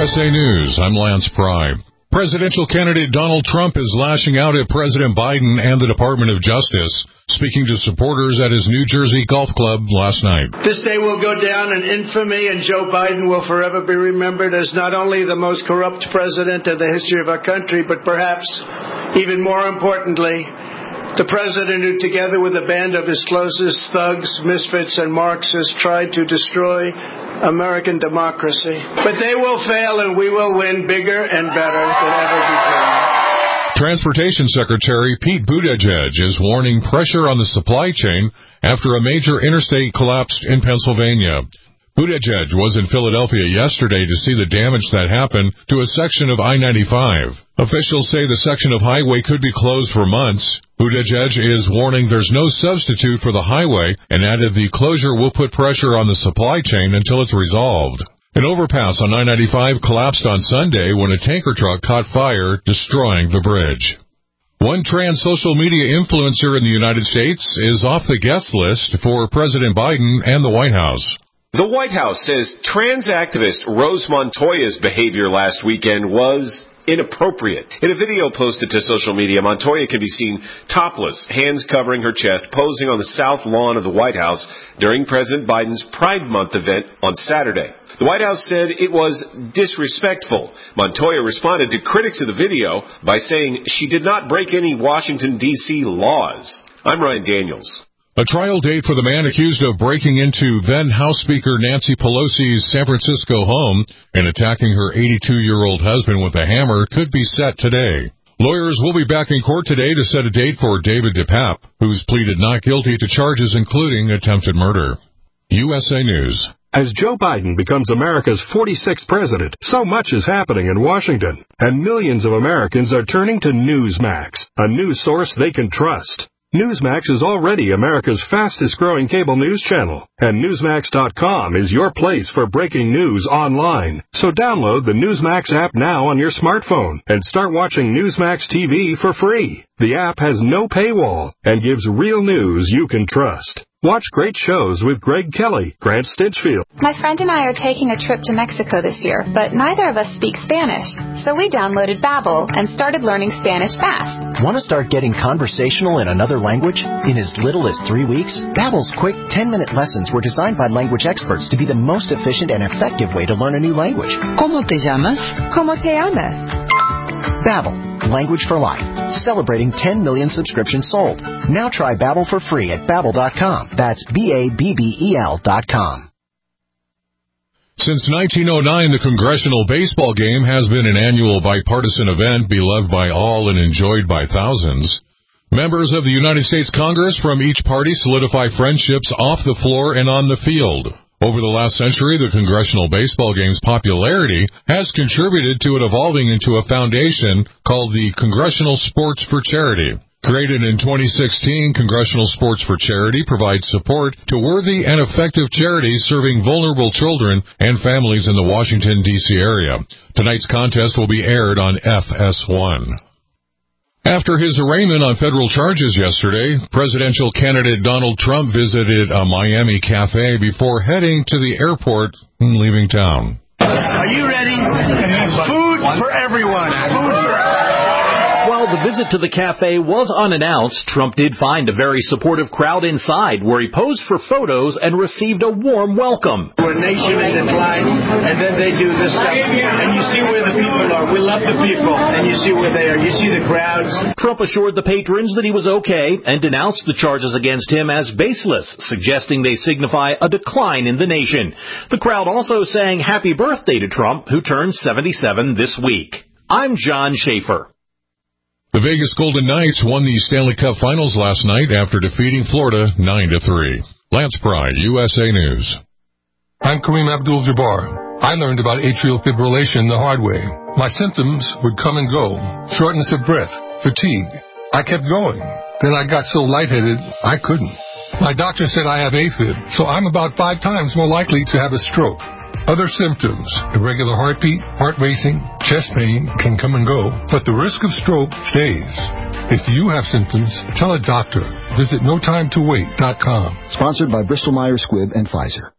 USA News, I'm Lance Pry. Presidential candidate Donald Trump is lashing out at President Biden and the Department of Justice, speaking to supporters at his New Jersey golf club last night. This day will go down in infamy, and Joe Biden will forever be remembered as not only the most corrupt president in the history of our country, but perhaps even more importantly, the president who, together with a band of his closest thugs, misfits, and Marxists, tried to destroy American democracy. But they will fail, and we will win bigger and better than ever before. Transportation Secretary Pete Buttigieg is warning pressure on the supply chain after a major interstate collapsed in Pennsylvania. Buttigieg was in Philadelphia yesterday to see the damage that happened to a section of I-95. Officials say the section of highway could be closed for months. Buttigieg is warning there's no substitute for the highway and added the closure will put pressure on the supply chain until it's resolved. An overpass on I-95 collapsed on Sunday when a tanker truck caught fire, destroying the bridge. One trans social media influencer in the United States is off the guest list for President Biden and the White House. The White House says trans activist Rose Montoya's behavior last weekend was inappropriate. In a video posted to social media, Montoya can be seen topless, hands covering her chest, posing on the south lawn of the White House during President Biden's Pride Month event on Saturday. The White House said it was disrespectful. Montoya responded to critics of the video by saying she did not break any Washington, D.C. laws. I'm Ryan Daniels. A trial date for the man accused of breaking into then-House Speaker Nancy Pelosi's San Francisco home and attacking her 82-year-old husband with a hammer could be set today. Lawyers will be back in court today to set a date for David DePape, who's pleaded not guilty to charges including attempted murder. USA News. As Joe Biden becomes America's 46th president, so much is happening in Washington, and millions of Americans are turning to Newsmax, a news source they can trust. Newsmax is already America's fastest-growing cable news channel, and Newsmax.com is your place for breaking news online. So download the Newsmax app now on your smartphone and start watching Newsmax TV for free. The app has no paywall and gives real news you can trust. Watch great shows with Greg Kelly, Grant Stinchfield. My friend and I are taking a trip to Mexico this year, but neither of us speak Spanish. So we downloaded Babbel and started learning Spanish fast. Want to start getting conversational in another language? In as little as 3 weeks, Babbel's quick 10-minute lessons were designed by language experts to be the most efficient and effective way to learn a new language. ¿Cómo te llamas? ¿Cómo te llamas? Babbel, language for life. Celebrating 10 million subscriptions sold. Now try Babbel for free at Babbel.com. That's Babbel.com. Since 1909, the Congressional Baseball Game has been an annual bipartisan event beloved by all and enjoyed by thousands. Members of the United States Congress from each party solidify friendships off the floor and on the field. Over the last century, the Congressional Baseball Game's popularity has contributed to it evolving into a foundation called the Congressional Sports for Charity. Created in 2016, Congressional Sports for Charity provides support to worthy and effective charities serving vulnerable children and families in the Washington, D.C. area. Tonight's contest will be aired on FS1. After his arraignment on federal charges yesterday, presidential candidate Donald Trump visited a Miami cafe before heading to the airport and leaving town. Are you ready? Food for everyone. Food for While the visit to the cafe was unannounced, Trump did find a very supportive crowd inside, where he posed for photos and received a warm welcome. We're a nation in decline, and then they do this stuff. And you see where the people are. We love the people, and you see where they are. You see the crowds. Trump assured the patrons that he was okay and denounced the charges against him as baseless, suggesting they signify a decline in the nation. The crowd also sang happy birthday to Trump, who turned 77 this week. I'm John Schaefer. The Vegas Golden Knights won the Stanley Cup Finals last night after defeating Florida 9-3. Lance Pry, USA News. I'm Kareem Abdul-Jabbar. I learned about atrial fibrillation the hard way. My symptoms would come and go. Shortness of breath, fatigue. I kept going. Then I got so lightheaded, I couldn't. My doctor said I have AFib, so I'm about 5 times more likely to have a stroke. Other symptoms, irregular heartbeat, heart racing, chest pain can come and go, but the risk of stroke stays. If you have symptoms, tell a doctor. Visit NoTimeToWait.com. Sponsored by Bristol Myers Squibb and Pfizer.